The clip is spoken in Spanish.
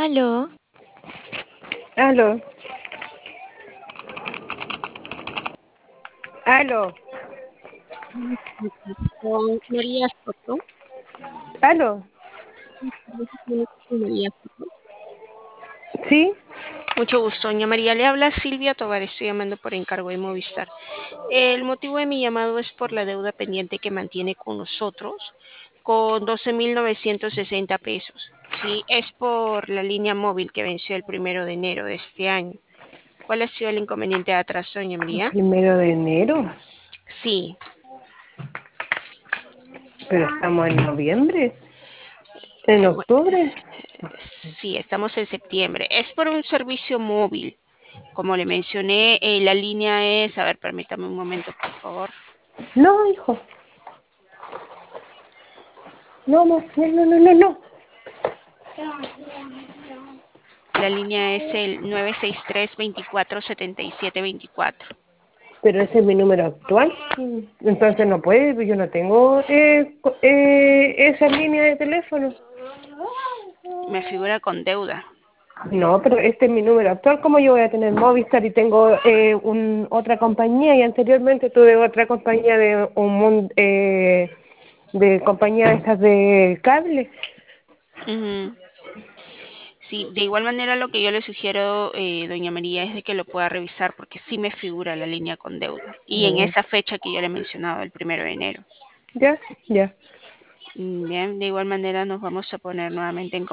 Aló, Aló, aló, Con María Soto. aló. María Soto. ¿Sí? Mucho gusto, doña María. Le habla Silvia Tovar, estoy llamando por encargo de Movistar. El motivo de mi llamado es por la deuda pendiente que mantiene con nosotros, con 12.960 pesos. Sí, es por la línea móvil que venció el 1 de enero de este año. ¿Cuál ha sido el inconveniente de atraso, doña María? 1 de enero, Sí, pero estamos en noviembre, en bu- octubre. sí, estamos en septiembre. Es por un servicio móvil. Como le mencioné, la línea es, a ver, permítame un momento, por favor. No, hijo, no, no, no, no, no, no, no. La línea es el 963-2477-24. Pero ese es mi número actual. Entonces no puede, pues yo no tengo esa línea de teléfono. Me figura con deuda. No, pero este es mi número actual. ¿Cómo yo voy a tener Movistar y tengo otra compañía? Y anteriormente tuve otra compañía de compañía estas de cable. Ujú. Sí, de igual manera lo que yo le sugiero, doña María, es de que lo pueda revisar porque sí me figura la línea con deuda. Y en Mm, esa fecha que yo le he mencionado, el 1 de enero. ya, ya. Bien, de igual manera nos vamos a poner nuevamente en